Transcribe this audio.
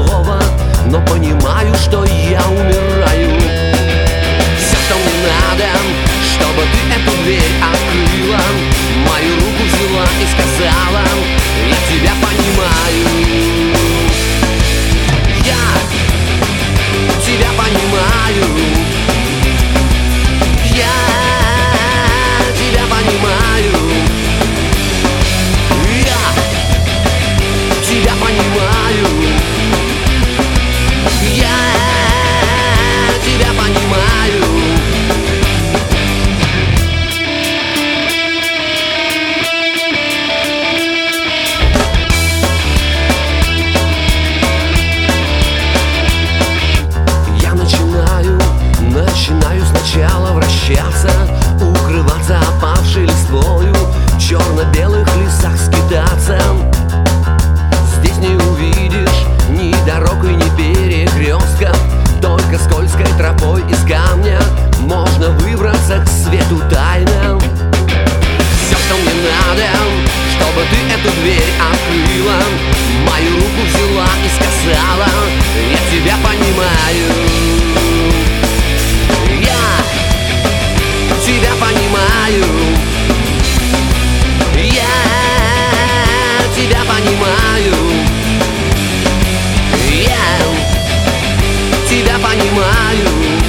слова, но понимаю, что я умираю. Все, что мне надо, чтобы ты эту дверь открыла, мою руку взяла и сказала: я тебя понимаю. Я тебя понимаю. Я тебя понимаю. Я тебя понимаю. Я тебя понимаю. Я начинаю сначала вращаться, укрываться опавшей листвою, в черно-белых лесах скитаться. Здесь не увидишь ни дорог и ни перекрестков, только скользкой тропой из камня можно выбраться к свету тайнам. Все, что мне надо, чтобы ты эту дверь открыла, мою руку взяла и сказала: я тебя понимаю. Я тебя понимаю. Я тебя понимаю. Я тебя понимаю.